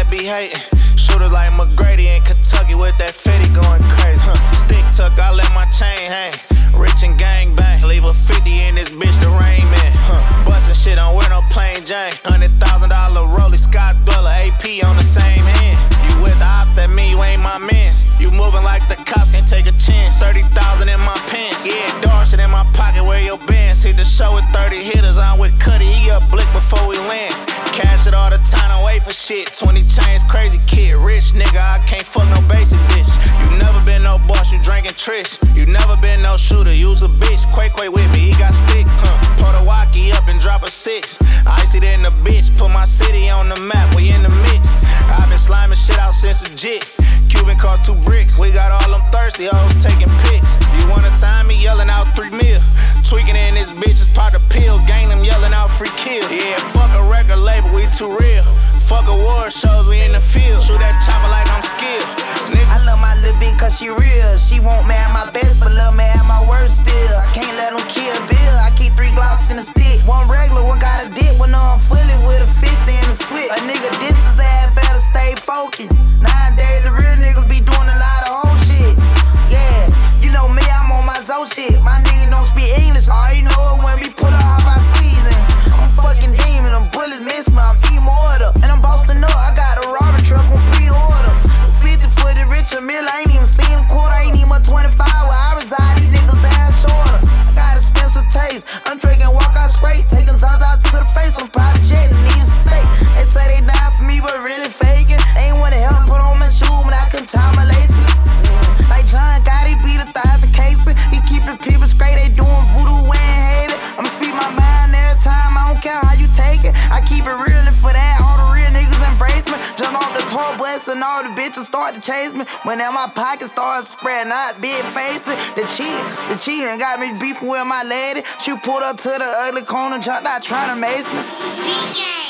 be hating. Shooters like McGrady in Kentucky with that 50 going crazy. Stick tuck, I let my chain hang. Rich and gang bang. Leave a 50 in this bitch, the rain man. Bustin' shit, don't wear no plain Jane. $100,000 Rollie, Scott Dweller, AP on the same hand. You with the ops, that mean you ain't my mans. You moving like the cops, can't take a chance. 30,000 in my pants. Yeah, dog shit in my pocket, where your bands. Hit the show with 30 hitters, I'm with Cuddy, he up blick before we land. Cash it all the time, don't wait for shit. 20 chains, crazy kid, rich nigga, I can't fuck no basic bitch. You never been no boss, you drinking Trish. You never been no shooter, use a bitch. Quay with me, he got stick. Pour the walkie up and drop a 6. Ice it in the bitch, put my city on the map, we in the mix. I been sliming shit out since a jit. Cuban cost 2 bricks. We got all them thirsty hoes taking pics. You wanna sign me, yelling out 3 mil. Tweaking in this bitch is part of pill. Gang them yelling out free kill. Yeah, fuck a record label, we too real. Fuck award shows, we in the field. Shoot that chopper like I'm skilled. I love my little bitch cause she real. She won't me at my best, but love me at my worst still. I can't let them kill Bill. I keep 3 Glocks in the stick. One regular, one got a dick. One on fully with a 50 in the switch. A nigga diss his ass, better stay focused. Nowadays, the real niggas be doing a lot of whole shit. Yeah, you know me, I'm on my Zoe shit. My niggas don't speak English. All you know is when we pull up, how I squeezing. I'm a fucking demon, them bullets miss me, I'm immortal. And I'm bossing up, I got a robber truck on pre-order. 50 for the Richard Mille, I ain't even seen a quarter, I ain't even a 25 where I reside, these niggas down shorter. I got expensive taste, I'm drinking walk out straight, taking Zaz out to the face on private jet and need a steak. They say they died for me, but really faking. Ain't wanna help put on my shoes when I can tie my laces. Like John Gotti beat 1,000 cases, he keeping people straight, they doing voodoo, we ain't hate it. I'ma speak my mind every time, I don't care how you take it. I keep it real and for that, all the real niggas embrace me. Jump off the tour bus and all the bitches start to chase me. When in my pocket starts spreading out, big faces. The cheating got me beefing with my lady. She pulled up to the ugly corner, jumped out trying to mace me.